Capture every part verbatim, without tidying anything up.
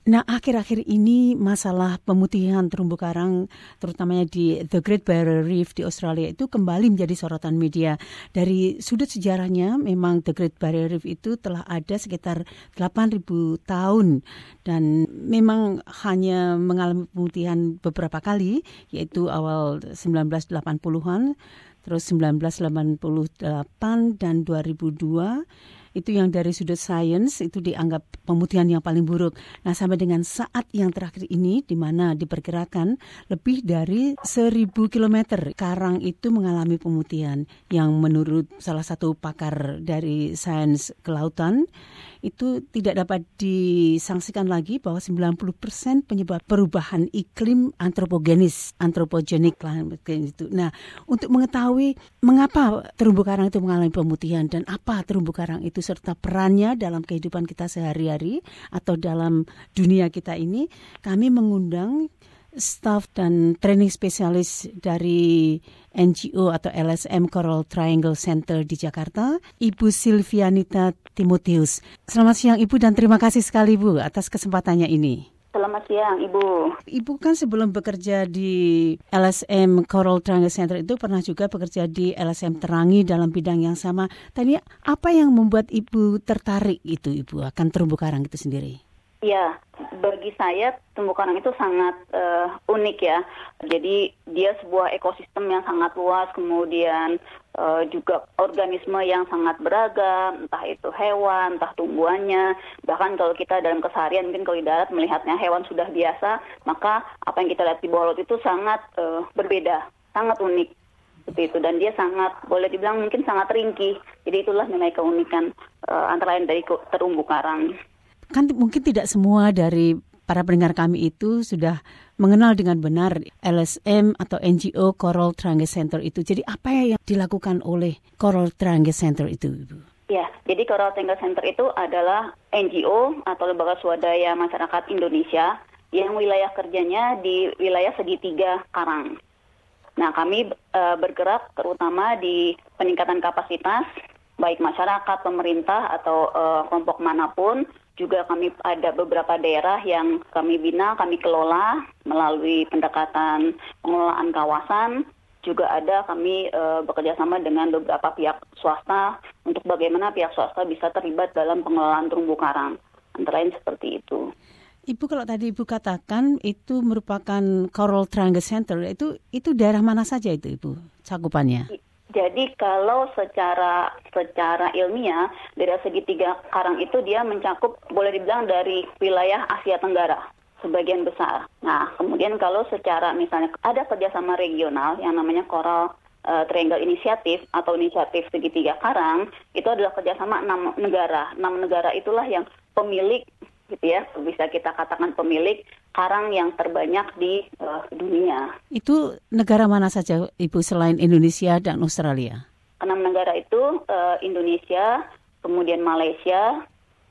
Nah, akhir-akhir ini masalah pemutihan terumbu karang, terutamanya di The Great Barrier Reef di Australia itu kembali menjadi sorotan media. Dari sudut sejarahnya, memang The Great Barrier Reef itu telah ada sekitar delapan ribu tahun dan memang hanya mengalami pemutihan beberapa kali, yaitu awal sembilan belas delapan puluhan, terus sembilan belas delapan puluh delapan dan dua ribu dua. Itu yang dari sudut sains itu dianggap pemutihan yang paling buruk. Nah, sampai dengan saat yang terakhir ini, di mana diperkirakan lebih dari seribu kilometer karang itu mengalami pemutihan, yang menurut salah satu pakar dari sains kelautan, itu tidak dapat disangsikan lagi bahwa sembilan puluh persen penyebab perubahan iklim antropogenis, antropogenik itu. Nah, untuk mengetahui mengapa terumbu karang itu mengalami pemutihan dan apa terumbu karang itu serta perannya dalam kehidupan kita sehari-hari atau dalam dunia kita ini, kami mengundang staf dan training spesialis dari N G O atau L S M Coral Triangle Center di Jakarta, Ibu Silvianita Timotius. Selamat siang Ibu dan terima kasih sekali Bu atas kesempatannya ini. Selamat siang Ibu. Ibu kan sebelum bekerja di L S M Coral Triangle Center itu pernah juga bekerja di L S M Terangi dalam bidang yang sama. Tadi apa yang membuat Ibu tertarik itu Ibu akan terumbu karang itu sendiri? Ya, bagi saya terumbu karang itu sangat uh, unik ya. Jadi dia sebuah ekosistem yang sangat luas, kemudian uh, juga organisme yang sangat beragam, entah itu hewan, entah tumbuhannya. Bahkan kalau kita dalam keseharian mungkin kalau di darat melihatnya hewan sudah biasa, maka apa yang kita lihat di bawah laut itu sangat uh, berbeda, sangat unik. Seperti itu, dan dia sangat, boleh dibilang mungkin sangat ringkih. Jadi itulah nilai keunikan uh, antara lain dari terumbu karang. Kan mungkin tidak semua dari para pendengar kami itu sudah mengenal dengan benar L S M atau N G O Coral Triangle Center itu. Jadi apa yang dilakukan oleh Coral Triangle Center itu, Ibu? Ya, jadi Coral Triangle Center itu adalah N G O atau lembaga swadaya masyarakat Indonesia yang wilayah kerjanya di wilayah segitiga karang. Nah, kami e, bergerak terutama di peningkatan kapasitas baik masyarakat, pemerintah atau e, kelompok manapun. Juga kami ada beberapa daerah yang kami bina, kami kelola melalui pendekatan pengelolaan kawasan. Juga ada kami e, bekerja sama dengan beberapa pihak swasta untuk bagaimana pihak swasta bisa terlibat dalam pengelolaan terumbu karang. Antara lain seperti itu. Ibu, kalau tadi Ibu katakan itu merupakan Coral Triangle Center, itu itu daerah mana saja itu Ibu cakupannya? Jadi kalau secara secara ilmiah dari segitiga karang itu dia mencakup boleh dibilang dari wilayah Asia Tenggara sebagian besar. Nah, kemudian kalau secara misalnya ada kerjasama regional yang namanya Coral uh, Triangle Initiative atau inisiatif segitiga karang, itu adalah kerjasama enam negara. Enam negara itulah yang pemilik, gitu ya, bisa kita katakan pemilik karang yang terbanyak di uh, dunia. Itu negara mana saja Ibu selain Indonesia dan Australia? Enam negara itu uh, Indonesia, kemudian Malaysia,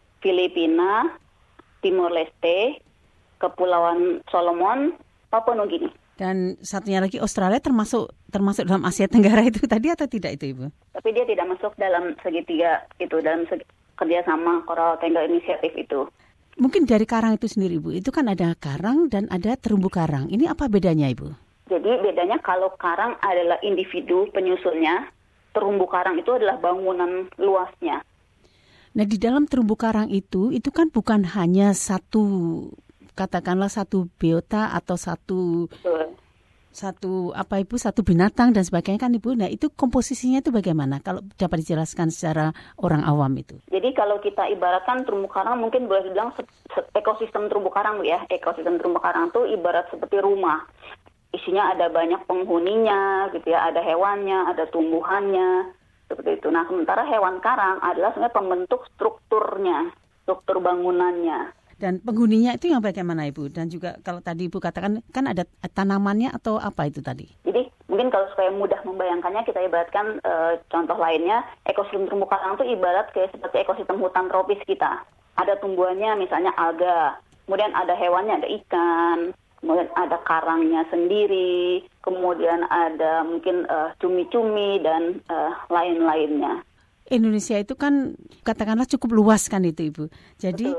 Filipina, Timor Leste, Kepulauan Solomon, Papua Nugini. Dan satunya lagi Australia termasuk termasuk dalam Asia Tenggara itu tadi atau tidak itu Ibu? Tapi dia tidak masuk dalam segitiga itu, dalam segi, kerjasama Coral Triangle Initiative itu. Mungkin dari karang itu sendiri, Bu. Itu kan ada karang dan ada terumbu karang. Ini apa bedanya, Ibu? Jadi bedanya kalau karang adalah individu penyusunnya, terumbu karang itu adalah bangunan luasnya. Nah, di dalam terumbu karang itu, itu kan bukan hanya satu, katakanlah satu biota atau satu... Betul. Satu apa Ibu, satu binatang dan sebagainya kan Ibu. Nah, itu komposisinya itu bagaimana kalau dapat dijelaskan secara orang awam itu? Jadi kalau kita ibaratkan terumbu karang mungkin boleh dibilang ekosistem terumbu karang ya. Ekosistem terumbu karang itu ibarat seperti rumah. Isinya ada banyak penghuninya gitu ya, ada hewannya, ada tumbuhannya, seperti itu. Nah, sementara hewan karang adalah sebenarnya pembentuk strukturnya, struktur bangunannya. Dan penghuninya itu yang bagaimana Ibu? Dan juga kalau tadi Ibu katakan kan ada tanamannya atau apa itu tadi? Jadi mungkin kalau supaya mudah membayangkannya kita ibaratkan e, contoh lainnya ekosistem terumbu karang itu ibarat kayak seperti ekosistem hutan tropis kita. Ada tumbuhannya misalnya alga, kemudian ada hewannya ada ikan, kemudian ada karangnya sendiri, kemudian ada mungkin e, cumi-cumi dan e, lain-lainnya. Indonesia itu kan katakanlah cukup luas kan itu Ibu. Jadi Betul.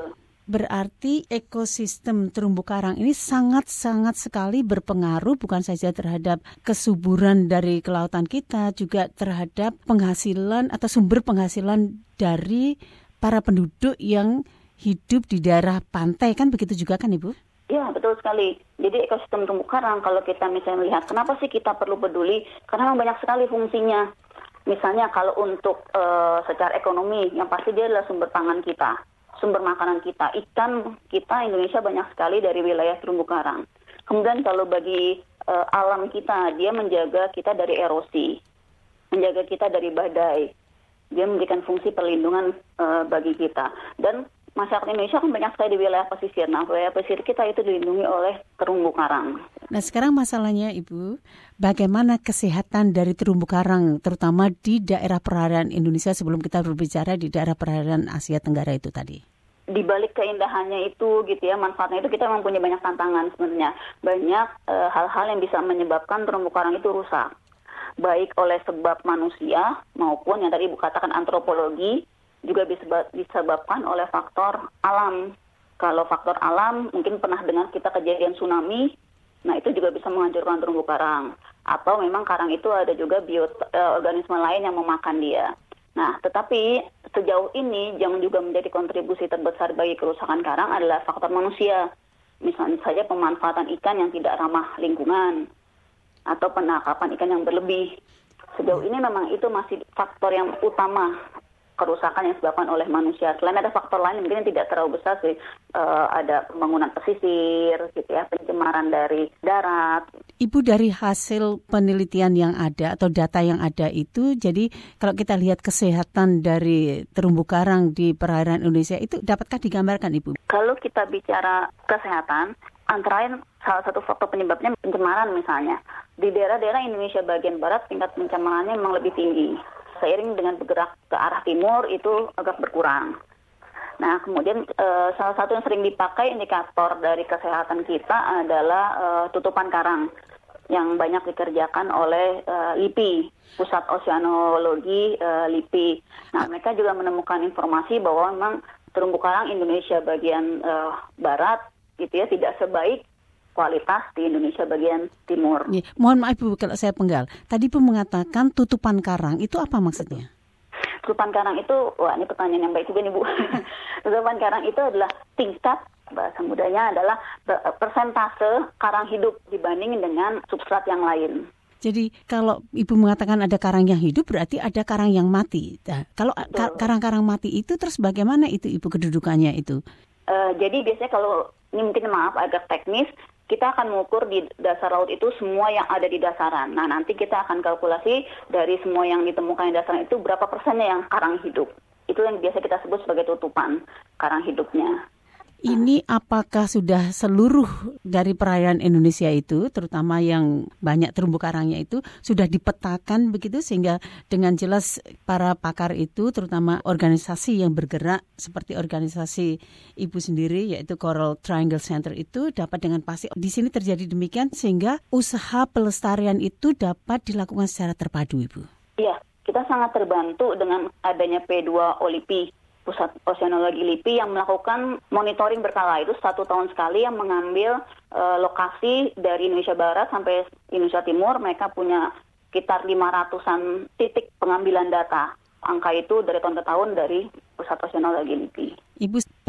Berarti ekosistem terumbu karang ini sangat-sangat sekali berpengaruh bukan saja terhadap kesuburan dari kelautan kita, juga terhadap penghasilan atau sumber penghasilan dari para penduduk yang hidup di daerah pantai, kan begitu juga kan Ibu? Ya, betul sekali. Jadi ekosistem terumbu karang kalau kita misalnya melihat kenapa sih kita perlu peduli? Karena memang banyak sekali fungsinya. Misalnya kalau untuk uh, secara ekonomi, yang pasti dia adalah sumber pangan kita, sumber makanan kita. Ikan kita Indonesia banyak sekali dari wilayah terumbu karang. Kemudian kalau bagi uh, alam kita, dia menjaga kita dari erosi, menjaga kita dari badai. Dia memberikan fungsi perlindungan uh, bagi kita. Dan masyarakat Indonesia kan banyak sekali di wilayah pesisir. Nah, wilayah pesisir kita itu dilindungi oleh terumbu karang. Nah, sekarang masalahnya Ibu, bagaimana kesehatan dari terumbu karang, terutama di daerah perairan Indonesia sebelum kita berbicara di daerah perairan Asia Tenggara itu tadi? Di balik keindahannya itu, gitu ya, manfaatnya itu kita memang punya banyak tantangan sebenarnya. Banyak e, hal-hal yang bisa menyebabkan terumbu karang itu rusak. Baik oleh sebab manusia maupun yang tadi Ibu katakan antropologi, juga disebabkan oleh faktor alam. Kalau faktor alam, mungkin pernah dengar kita kejadian tsunami, nah itu juga bisa menghancurkan terumbu karang. Atau memang karang itu ada juga bio, eh, organisme lain yang memakan dia. Nah, tetapi sejauh ini yang juga menjadi kontribusi terbesar bagi kerusakan karang adalah faktor manusia. Misalnya saja pemanfaatan ikan yang tidak ramah lingkungan, atau penangkapan ikan yang berlebih. Sejauh ini memang itu masih faktor yang utama kerusakan yang disebabkan oleh manusia. Selain ada faktor lain mungkin yang tidak terlalu besar sih, uh, ada pembangunan pesisir, gitu ya, pencemaran dari darat. Ibu, dari hasil penelitian yang ada atau data yang ada itu, jadi kalau kita lihat kesehatan dari terumbu karang di perairan Indonesia itu dapatkah digambarkan Ibu? Kalau kita bicara kesehatan, antara lain salah satu faktor penyebabnya pencemaran misalnya. Di daerah-daerah Indonesia bagian barat tingkat pencemarannya memang lebih tinggi. Seiring dengan bergerak ke arah timur itu agak berkurang. Nah, kemudian e, salah satu yang sering dipakai indikator dari kesehatan kita adalah e, tutupan karang yang banyak dikerjakan oleh e, LIPI, Pusat Oseanologi e, LIPI. Nah, mereka juga menemukan informasi bahwa memang terumbu karang Indonesia bagian e, barat gitu ya tidak sebaik kualitas di Indonesia bagian timur. Ya, mohon maaf Bu kalau saya penggal. Tadi Ibu mengatakan tutupan karang, itu apa maksudnya? Tutupan karang itu, wah ini pertanyaan yang baik juga nih Bu. Tutupan karang itu adalah tingkat, bahasa mudanya adalah persentase karang hidup dibanding dengan substrat yang lain. Jadi kalau Ibu mengatakan ada karang yang hidup berarti ada karang yang mati. Nah, kalau Betul. karang-karang mati itu terus bagaimana itu Ibu kedudukannya itu? Uh, jadi biasanya kalau, ini mungkin maaf agak teknis, kita akan mengukur di dasar laut itu semua yang ada di dasaran. Nah, nanti kita akan kalkulasi dari semua yang ditemukan di dasaran itu berapa persennya yang karang hidup. Itu yang biasa kita sebut sebagai tutupan karang hidupnya. Ini apakah sudah seluruh dari perairan Indonesia itu, terutama yang banyak terumbu karangnya itu, sudah dipetakan begitu sehingga dengan jelas para pakar itu, terutama organisasi yang bergerak seperti organisasi Ibu sendiri, yaitu Coral Triangle Center itu dapat dengan pasti di sini terjadi demikian sehingga usaha pelestarian itu dapat dilakukan secara terpadu, Ibu. Iya, kita sangat terbantu dengan adanya P dua O L I P I. Pusat Oseanologi LIPI yang melakukan monitoring berkala itu satu tahun sekali yang mengambil e, lokasi dari Indonesia Barat sampai Indonesia Timur. Mereka punya sekitar lima ratusan titik pengambilan data. Angka itu dari tahun ke tahun dari Pusat Oseanologi LIPI. Ibu, P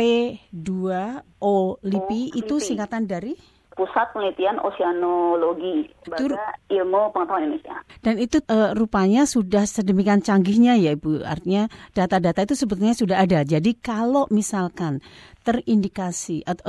dua O L I P I itu singkatan dari? Pusat Penelitian Oseanologi, Lembaga Ilmu Pengetahuan Indonesia. Dan itu uh, rupanya sudah sedemikian canggihnya ya Ibu, artinya data-data itu sebetulnya sudah ada. Jadi kalau misalkan terindikasi atau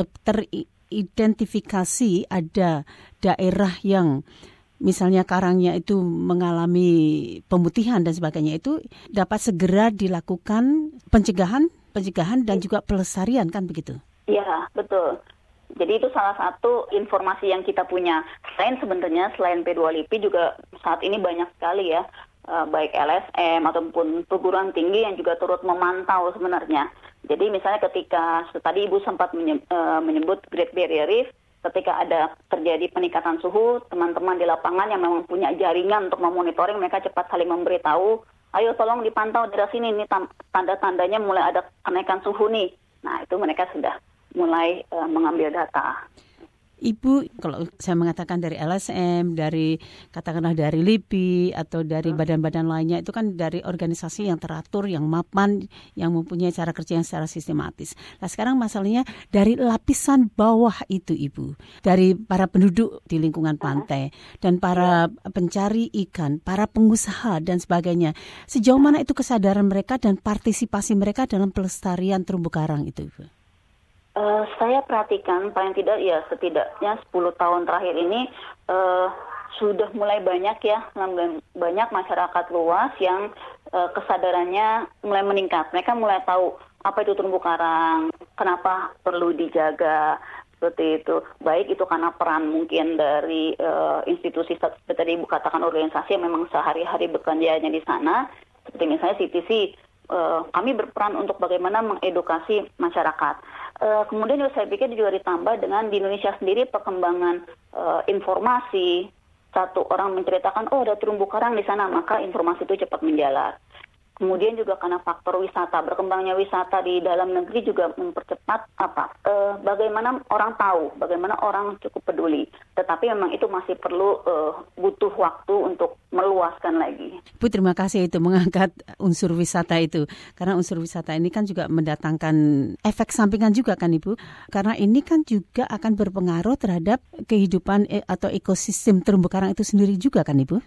teridentifikasi ada daerah yang misalnya karangnya itu mengalami pemutihan dan sebagainya, itu dapat segera dilakukan pencegahan, pencegahan dan juga pelestarian, kan begitu? Iya, betul. Jadi itu salah satu informasi yang kita punya. Selain sebenarnya, selain P dua L I P I juga saat ini banyak sekali ya, baik L S M ataupun perguruan tinggi yang juga turut memantau sebenarnya. Jadi misalnya ketika, tadi Ibu sempat menyebut Great Barrier Reef, ketika ada terjadi peningkatan suhu, teman-teman di lapangan yang memang punya jaringan untuk memonitoring, mereka cepat saling memberitahu, ayo tolong dipantau dari sini, ini tanda-tandanya mulai ada kenaikan suhu nih. Nah itu mereka sudah mulai uh, mengambil data. Ibu, kalau saya mengatakan dari L S M, dari katakanlah dari L I P I atau dari hmm. badan-badan lainnya, itu kan dari organisasi yang teratur, yang mapan, yang mempunyai cara kerja yang secara sistematis. Nah sekarang masalahnya dari lapisan bawah itu Ibu, dari para penduduk di lingkungan pantai dan para pencari ikan, para pengusaha dan sebagainya. Sejauh mana itu kesadaran mereka dan partisipasi mereka dalam pelestarian terumbu karang itu Ibu? Uh, saya perhatikan paling tidak ya setidaknya sepuluh tahun terakhir ini uh, sudah mulai banyak ya banyak masyarakat luas yang uh, kesadarannya mulai meningkat. Mereka mulai tahu apa itu terumbu karang, kenapa perlu dijaga seperti itu. Baik itu karena peran mungkin dari uh, institusi seperti tadi Ibu katakan organisasi yang memang sehari-hari bekerjanya di sana, seperti misalnya C T C. Uh, kami berperan untuk bagaimana mengedukasi masyarakat. Uh, kemudian juga saya pikir juga ditambah dengan di Indonesia sendiri perkembangan uh, informasi. Satu orang menceritakan, oh ada terumbu karang di sana, maka informasi itu cepat menjalar. Kemudian juga karena faktor wisata, berkembangnya wisata di dalam negeri juga mempercepat apa? Uh, bagaimana orang tahu, bagaimana orang cukup peduli. Tetapi memang itu masih perlu uh, butuh waktu untuk meluaskan lagi. Bu, terima kasih itu mengangkat unsur wisata itu. Karena unsur wisata ini kan juga mendatangkan efek sampingan juga kan Ibu. Karena ini kan juga akan berpengaruh terhadap kehidupan e- atau ekosistem terumbu karang itu sendiri juga kan Ibu?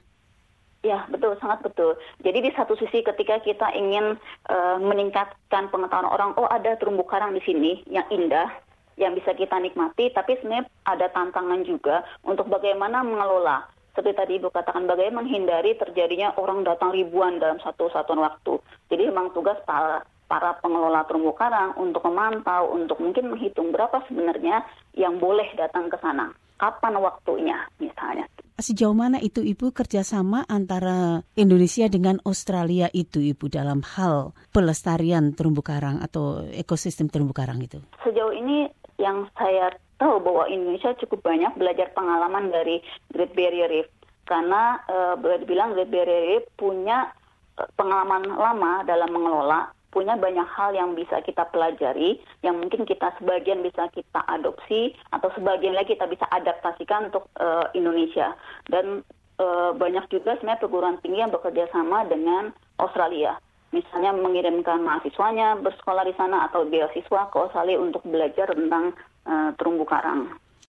Ya, betul, sangat betul. Jadi di satu sisi ketika kita ingin uh, meningkatkan pengetahuan orang, oh ada terumbu karang di sini yang indah, yang bisa kita nikmati, tapi sebenarnya ada tantangan juga untuk bagaimana mengelola. Seperti tadi Ibu katakan, bagaimana menghindari terjadinya orang datang ribuan dalam satu satuan waktu. Jadi memang tugas para, para pengelola terumbu karang untuk memantau, untuk mungkin menghitung berapa sebenarnya yang boleh datang ke sana. Kapan waktunya misalnya. Sejauh mana itu Ibu kerjasama antara Indonesia dengan Australia itu Ibu dalam hal pelestarian terumbu karang atau ekosistem terumbu karang itu? Sejauh ini yang saya tahu bahwa Indonesia cukup banyak belajar pengalaman dari Great Barrier Reef. Karena e, boleh dibilang Great Barrier Reef punya e, pengalaman lama dalam mengelola, punya banyak hal yang bisa kita pelajari, yang mungkin kita sebagian bisa kita adopsi, atau sebagian lagi kita bisa adaptasikan untuk uh, Indonesia. Dan uh, banyak juga sebenarnya perguruan tinggi yang bekerja sama dengan Australia. Misalnya mengirimkan mahasiswanya bersekolah di sana, atau beasiswa ke Australia untuk belajar tentang uh, terumbu karang.